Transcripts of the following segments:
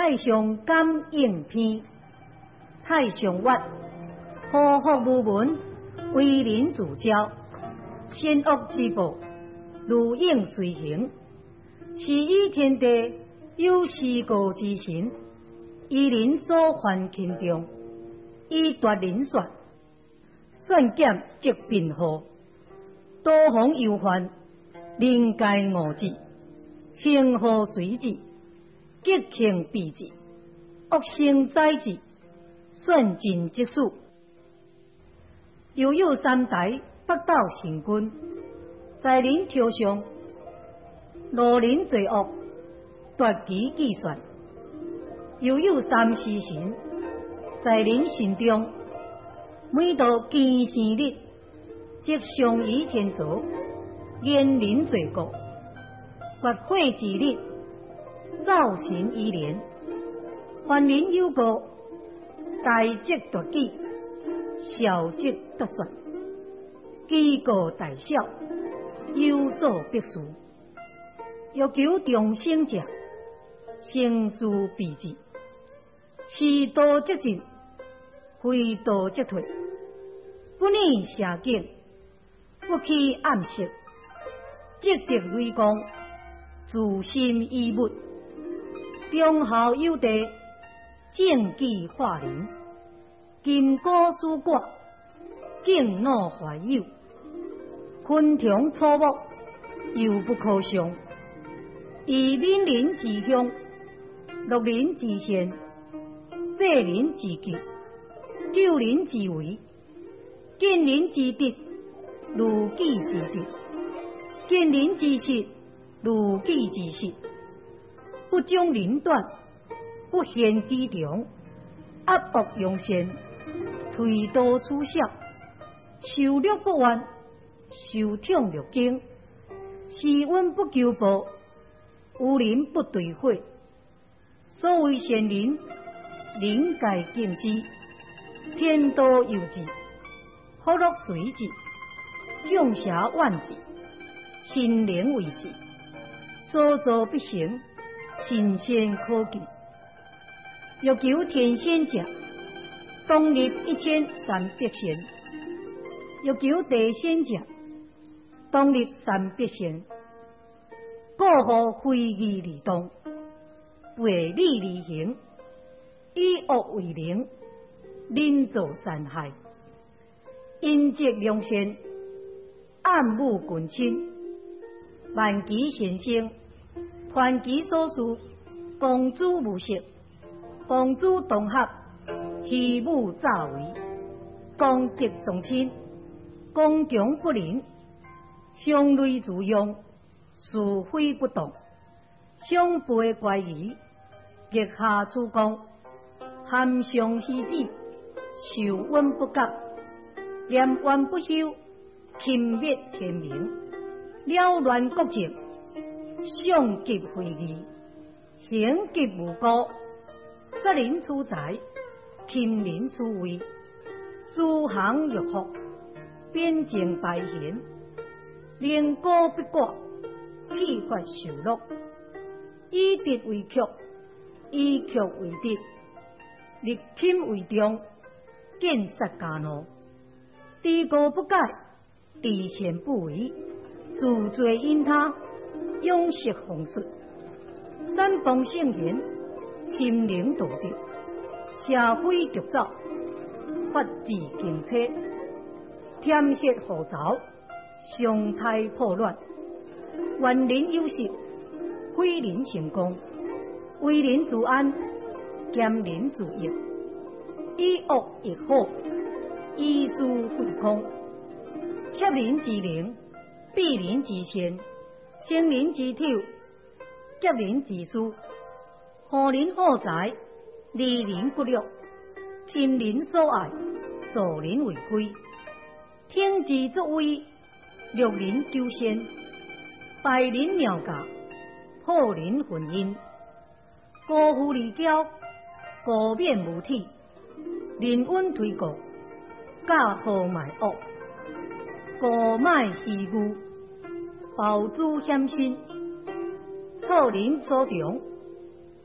太上感应篇，太上曰：祸福无门，为人自招。善恶之报，如影随形。是以天地有施告之神，以人所犯轻重，以夺人算。算减即平和，多方忧患，人皆误之。幸祸随之，吉庆避之，恶生灾之，算尽即数。又有三台北斗神君，在人头上，罗人罪恶，夺其计算。又有三尸神，在人心中，每到见生日，即上于天朝，言人罪过。掘会之日，造神以莲。凡人有过，大则夺己，小则夺算。机构大小，有所必殊。欲求众生者，生事避之。是道即进，非道即退。不逆邪境，不欺暗室。积德为公，自心以物。忠孝有德，正纪化人。金戈书挂，敬怒怀友。昆虫草木，又不可伤。以民人之乡，乐人之善，济人之急，救人之危，见人之德，如己之德；见人之失，如己之失。不将人断，不贤之长，压恶扬善，推刀取笑，受辱不怨，受宠辱惊，施恩不求报，有人不对悔。所谓善人，人皆敬之，天道佑之，福禄随之，众邪怨之，心灵为之，所造必成，神仙可敬。欲求天仙者，当立1300仙；欲求地仙者，当立300仙。过户非义而动，背礼而行，以恶为灵，人造残害。阴极良善，暗侮群亲，万其贤生，传其所事，公诸无实，公诸同合，欺侮诈为，公极重亲，公强不仁，相类自用，是非不当，相背怪异，逆下处公，含上虚子，受恩不觉，念冤不休，轻蔑天明，了乱国政，相极非义，行极无辜，杀人取财，侵人取位，诸行欲福，边境败贤，连歌不寡，气发受禄，以德为曲，以曲为德，立品为重，见杀家怒，知过不改，知善不为，自罪因他，永失风顺，三方圣贤，心灵道德，社会逐走，法治经车，添血护巢，常态破乱，愿人有失，非人成功，为人自安，兼人自益，以恶易好，以资会空，窃人之灵，避人之善，生人之丑，劫人之私，害人好财，利人不禄，亲人所爱，助人为贵，听之作威，六人救先，败人妙价，破人婚姻，辜负离交，国免无体，人恩推国，假好卖恶，故卖私愚，暴诛险心，错人所长，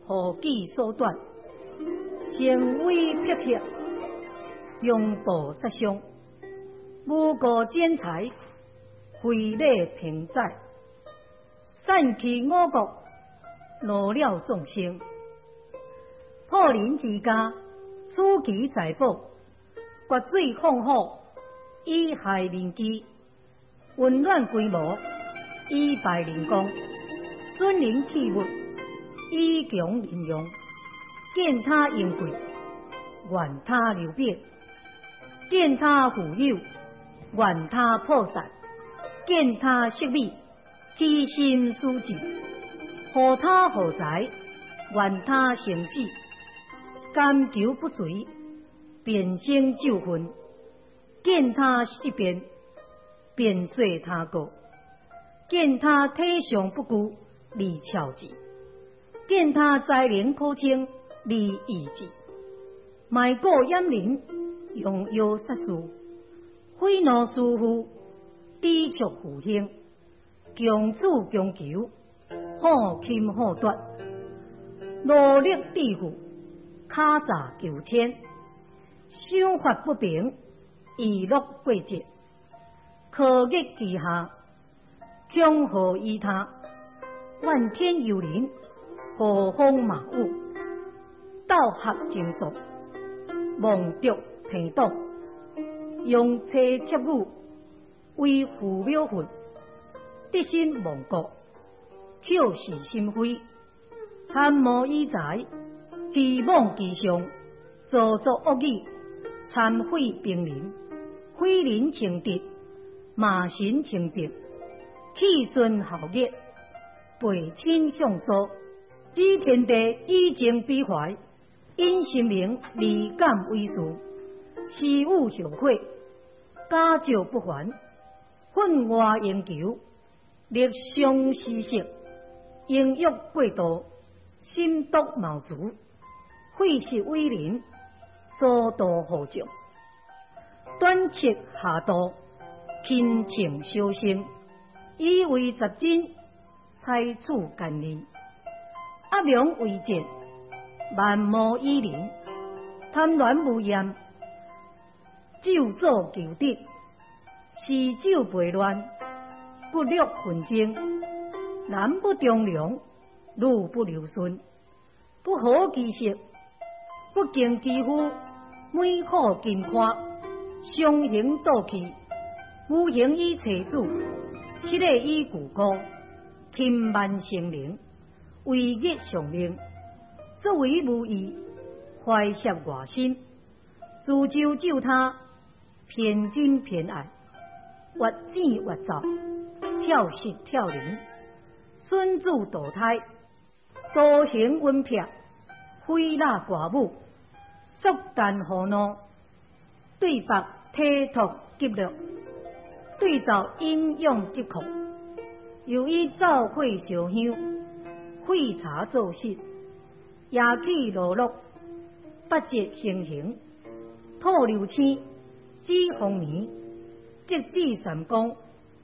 何计所断，成威撇撇，拥抱杀伤，无故剪裁，废礼平载，散去我国，落了众生。破邻之家，此其财宝，刮水放火，以害人机，温暖规模，以败人工，损人器物，以强人用，见他盈贵，怨他流变，见他富有，怨他破散，见他色美，其心思志，何他何财，怨他成事，甘求不遂，变生纠纷，见他失变，变做他过，见他体相不顾，离巧智，见他才能可称，离意志，卖过掩人，用药杀事，非怒师父，抵触父兄，强主强求，好侵好夺，努力致富，卡诈求天，想法不平，易乐过节，可逆其下，强何依他，怨天尤人，何风马舞，斗合情愫，妄夺天道，用车切舞，为父묘魂，得心亡国，口是心非，贪慕以财，欺罔其上，造作恶语，残毁平民，毁人情德，骂神情德，气顺豪烈，背亲向疏，知天地以情比怀，因心明离间为事，欺侮受贿，假借不还，愤外应求，力伤失色，淫欲过度，心毒冒足，废失威人，所度何众，短斥下道，亲情修身，以为杂真，采取奸佞，压良为贱，蛮无依人，贪婪无厌，就作求得，嗜酒悖乱，不略纷争，男不忠良，女不留顺，不合其色，不敬其夫，每好金夸，相形斗气，无形以妻子，七个以故高，轻慢成灵，违逆上命，作为无义，怀涉外心，自救救他，偏真偏爱，越整越造，跳失跳灵，孙子堕胎，多行温撇，非纳寡母，速干何怒，对白体托急略，对照阴阳急狂，又以造会烧香，废茶造室，夜起落落，八节行刑，吐流星，指红年，即至三公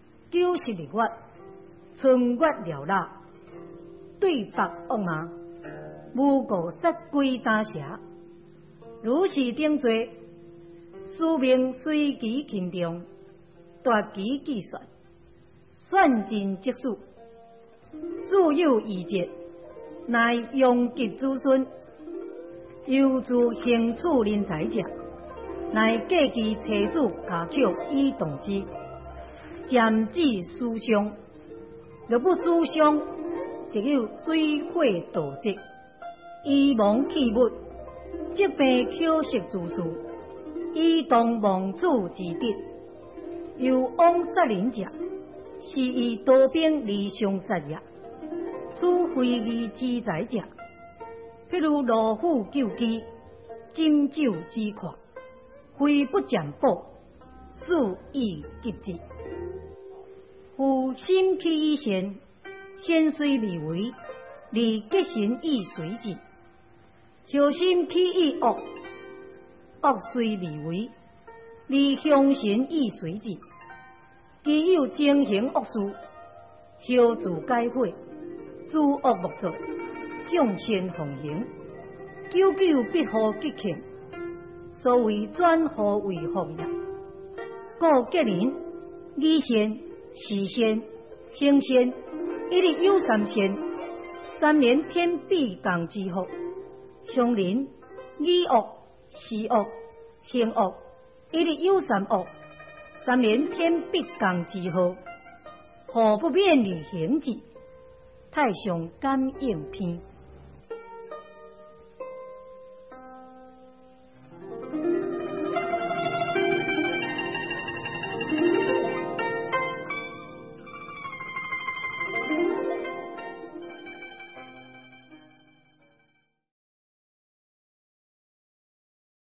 ，92月，春月寥落，对白恶骂，无故杀龟打蛇，如是等罪，书名随其轻重，大其计算，算尽即数，自有异节，乃用吉子孙，犹自行处人才者，乃计其妻子家巧以动之，渐至思伤，若不思伤，就有水火盗贼，遗忘器物，即病口舌之事，以动亡主之德，又枉杀人者，是以刀兵离相杀也。此非义之财者，譬如老虎救鸡，斟酒之狂，非不占卜，数以及之。夫心气以善，先虽离为，离吉神以随之；小心气以恶，恶虽离为，离凶神以随之。既有精行恶事，小自解悔，诸恶莫作， 众仙奉行，久久必获吉庆，所谓转祸为福也。故吉人、乙仙、时仙、辛仙，一日有三仙，3年天必共之福。凶人乙恶、时恶、辛恶，一日有3恶，3年天必共之福。何不免于行之？太上感应篇。